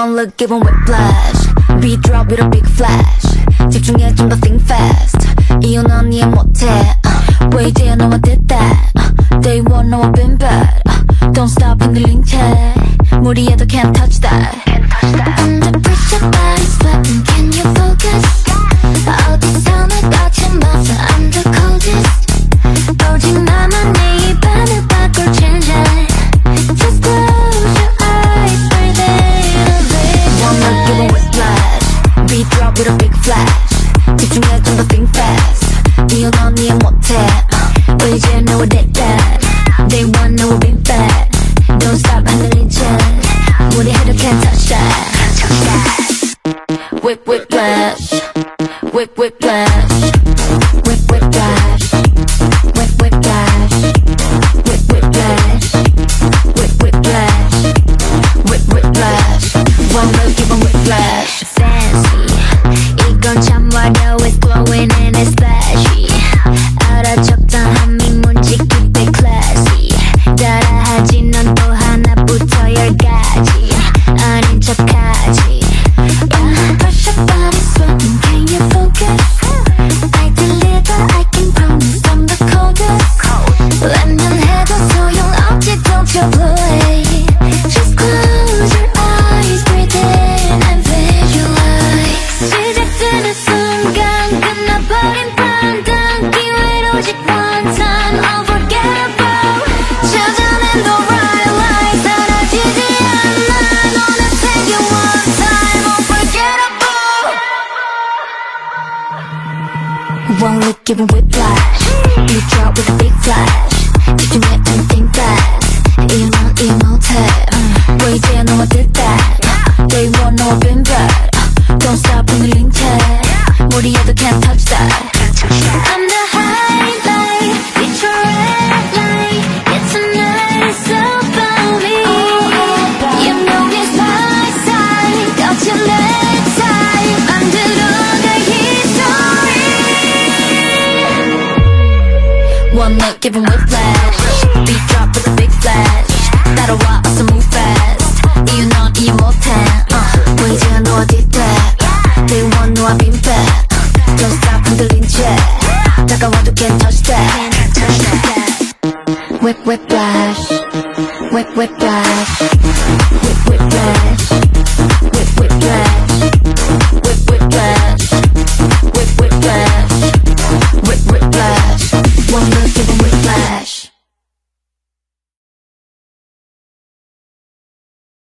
One look give 'em whiplash. Beat drop with a big flash. 집중해 좀 더 think fast. 이유 넌 이해 못해. 왜 이제야 너와 did that. Day one 너와 been bad. Don't stop 흔들린 채 무리해도 can't touch that. Under pressure body sweating can you focus. 어디서나 거침없어 I'm the coldest. 오직 나만 내 입안을 바꿀 change it. Just close your eyes breathe in breathe. One look give 'em whiplash. Beat drop with a big flash. 집중해 좀 더 think fast. 이유 넌 이해 못해. 왜 이제 너와 did that. Day one 너와 been bad. Don't stop 흔들린 채 무리해도 can't touch that. Whip whiplash. Whip whiplash. Whip whiplash. Whip whiplash. Whip whiplash. Whip whiplash. Whip whiplash. One look give 'em whiplash. Fancy 이건 참 화려해 glowing and it's flashy. 알아 적당함이 뭔지 keep it classy. 따라하지 넌 또 하나부터 열까지 아닌 척하지. Under pressure body sweating can you focus. I deliver I can promise I'm the coldest. 웬만해도 소용없지 don't you blow it. Just close your eyes breathe in and visualize. 시작되는 순간 끝나버린 판단 기회를 오직 one time unforgettable. 찾아낸 the right line 사라지지 않아 너는 생긴 one time unforgettable. One look give 'em whiplash. Beat drop with a big flash. 집중해 and think fast. 이유 넌 이해 못해. 왜 이제야 너와 did that. Day one 너와 been bad. Don't stop 흔들린 채 무리해도 can't touch that. I'm the highlight it's your red light. It's a night about me. You know it's my side 거친 내 time 만들어갈 history. One look give 'em whiplash. Beat drop with a big flash. 따라와 어서 move fast.